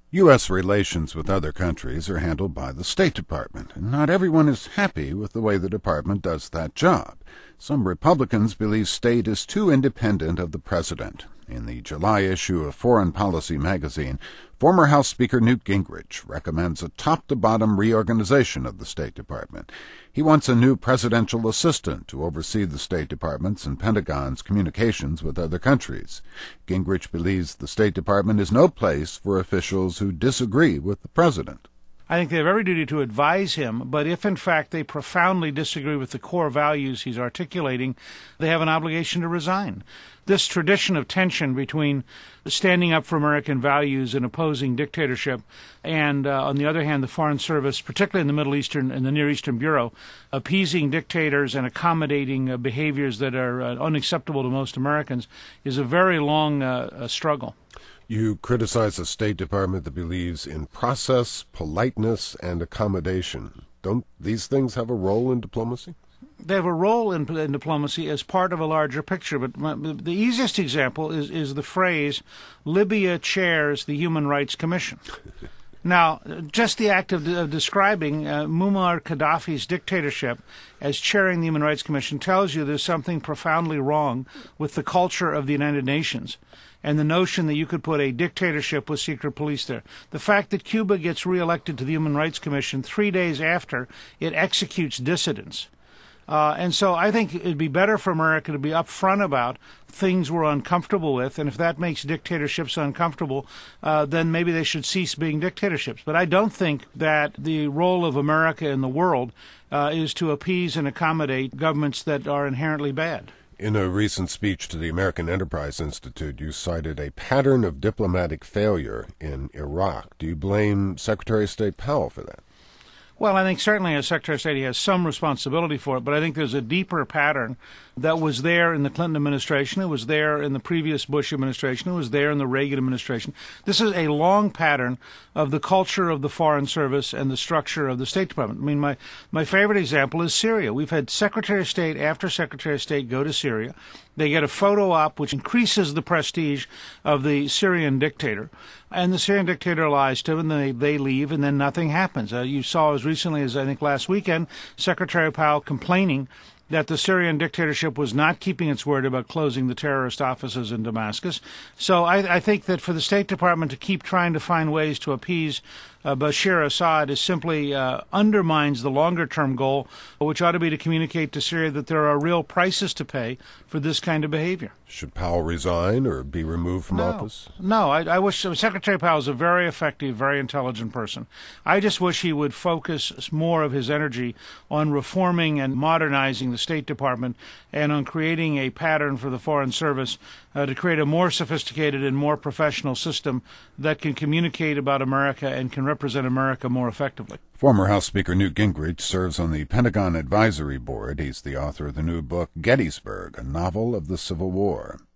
U.S. relations with other countries are handled by the State Department, and not everyone is happy with the way the department does that job. Some Republicans believe state is too independent of the president. In the July issue of Foreign Policy magazine, former House Speaker Newt Gingrich recommends a top-to-bottom reorganization of the State Department. He wants a new presidential assistant to oversee the State Department's and Pentagon's communications with other countries. Gingrich believes the State Department is no place for officials who disagree with the president. I think they have every duty to advise him, but if in fact they profoundly disagree with the core values he's articulating, they have an obligation to resign. This tradition of tension between standing up for American values and opposing dictatorship and, on the other hand, the Foreign Service, particularly in the Middle Eastern and the Near Eastern Bureau, appeasing dictators and accommodating behaviors that are unacceptable to most Americans, is a very long struggle. You criticize a State Department that believes in process, politeness, and accommodation. Don't these things have a role in diplomacy? They have a role in diplomacy as part of a larger picture, but the easiest example is the phrase, Libya chairs the Human Rights Commission. Now, just the act of describing Muammar Gaddafi's dictatorship as chairing the Human Rights Commission tells you there's something profoundly wrong with the culture of the United Nations and the notion that you could put a dictatorship with secret police there. The fact that Cuba gets reelected to the Human Rights Commission 3 days after it executes dissidents. And so I think it'd be better for America to be upfront about things we're uncomfortable with, and if that makes dictatorships uncomfortable, then maybe they should cease being dictatorships. But I don't think that the role of America in the world is to appease and accommodate governments that are inherently bad. In a recent speech to the American Enterprise Institute, you cited a pattern of diplomatic failure in Iraq. Do you blame Secretary of State Powell for that? Well, I think certainly as Secretary of State he has some responsibility for it, but I think there's a deeper pattern that was there in the Clinton administration, it was there in the previous Bush administration, it was there in the Reagan administration. This is a long pattern of the culture of the Foreign Service and the structure of the State Department. I mean, my favorite example is Syria. We've had Secretary of State after Secretary of State go to Syria. They get a photo op which increases the prestige of the Syrian dictator. And the Syrian dictator lies to them, and they leave, and then nothing happens. You saw as recently as, I think, last weekend, Secretary Powell complaining that the Syrian dictatorship was not keeping its word about closing the terrorist offices in Damascus. So I think that for the State Department to keep trying to find ways to appease Bashar Assad is simply undermines the longer-term goal, which ought to be to communicate to Syria that there are real prices to pay for this kind of behavior. Should Powell resign or be removed from office? No, I wish Secretary Powell is a very effective, very intelligent person. I just wish he would focus more of his energy on reforming and modernizing the State Department and on creating a pattern for the Foreign Service to create a more sophisticated and more professional system that can communicate about America and can represent America more effectively. Former House Speaker Newt Gingrich serves on the Pentagon Advisory Board. He's the author of the new book, Gettysburg, a novel of the Civil War.